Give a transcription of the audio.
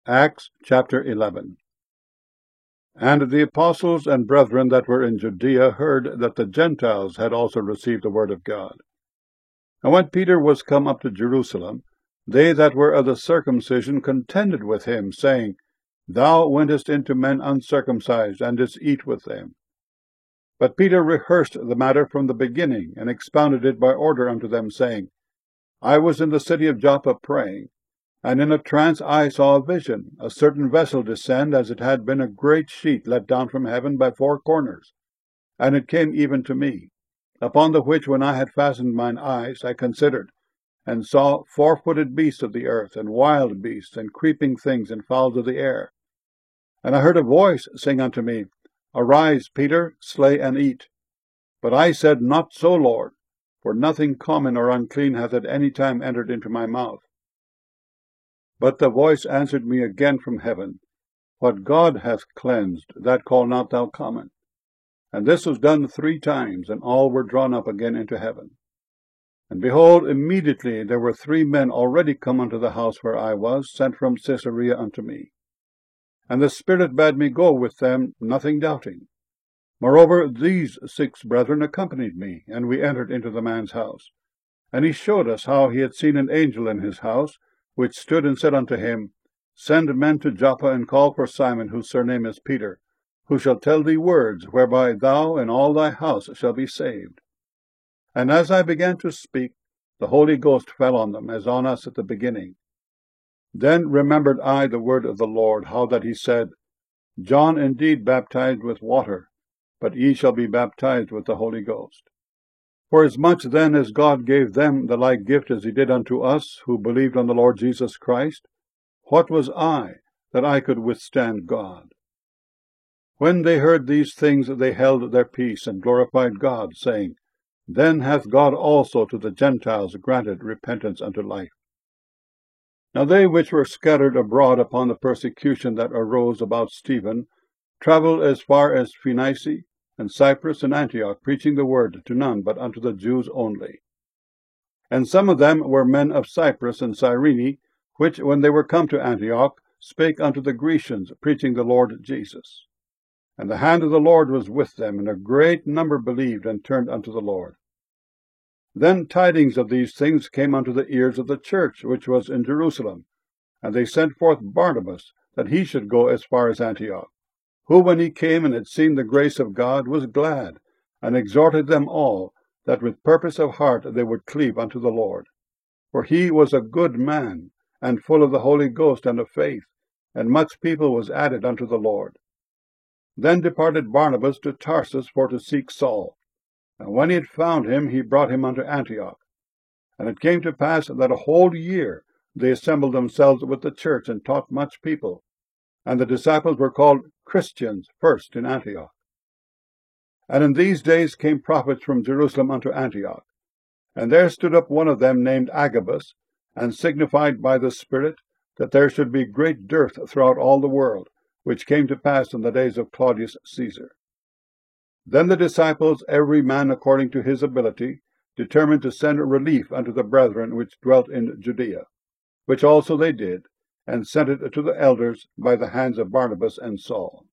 Acts chapter 11. And the apostles and brethren that were in Judea heard that the Gentiles had also received the word of God. And when Peter was come up to Jerusalem, they that were of the circumcision contended with him, saying, Thou wentest into men uncircumcised, and didst eat with them. But Peter rehearsed the matter from the beginning, and expounded it by order unto them, saying, I was in the city of Joppa praying, and in a trance I saw a vision, a certain vessel descend, as it had been a great sheet let down from heaven by four corners. And it came even to me, upon the which when I had fastened mine eyes, I considered, and saw four-footed beasts of the earth, and wild beasts, and creeping things, and fowls of the air. And I heard a voice sing unto me, Arise, Peter, slay and eat. But I said, Not so, Lord, for nothing common or unclean hath at any time entered into my mouth. But the voice answered me again from heaven, What God hath cleansed, that call not thou common. And this was done 3 times, and all were drawn up again into heaven. And behold, immediately there were 3 men already come unto the house where I was, sent from Caesarea unto me. And the Spirit bade me go with them, nothing doubting. Moreover, these 6 brethren accompanied me, and we entered into the man's house. And he showed us how he had seen an angel in his house, which stood and said unto him, Send men to Joppa, and call for Simon, whose surname is Peter, who shall tell thee words, whereby thou and all thy house shall be saved. And as I began to speak, the Holy Ghost fell on them, as on us at the beginning. Then remembered I the word of the Lord, how that he said, John indeed baptized with water, but ye shall be baptized with the Holy Ghost. Forasmuch then as God gave them the like gift as he did unto us, who believed on the Lord Jesus Christ, what was I, that I could withstand God? When they heard these things, they held their peace, and glorified God, saying, Then hath God also to the Gentiles granted repentance unto life. Now they which were scattered abroad upon the persecution that arose about Stephen travelled as far as Phoenicia, and Cyprus, and Antioch, preaching the word to none but unto the Jews only. And some of them were men of Cyprus and Cyrene, which, when they were come to Antioch, spake unto the Grecians, preaching the Lord Jesus. And the hand of the Lord was with them, and a great number believed and turned unto the Lord. Then tidings of these things came unto the ears of the church which was in Jerusalem, and they sent forth Barnabas, that he should go as far as Antioch, who, when he came and had seen the grace of God, was glad, and exhorted them all, that with purpose of heart they would cleave unto the Lord. For he was a good man, and full of the Holy Ghost and of faith, and much people was added unto the Lord. Then departed Barnabas to Tarsus for to seek Saul. And when he had found him, he brought him unto Antioch. And it came to pass that a whole year they assembled themselves with the church, and taught much people. And the disciples were called Christians first in Antioch. And in these days came prophets from Jerusalem unto Antioch. And there stood up one of them named Agabus, and signified by the Spirit that there should be great dearth throughout all the world, which came to pass in the days of Claudius Caesar. Then the disciples, every man according to his ability, determined to send relief unto the brethren which dwelt in Judea, which also they did, and sent it to the elders by the hands of Barnabas and Saul.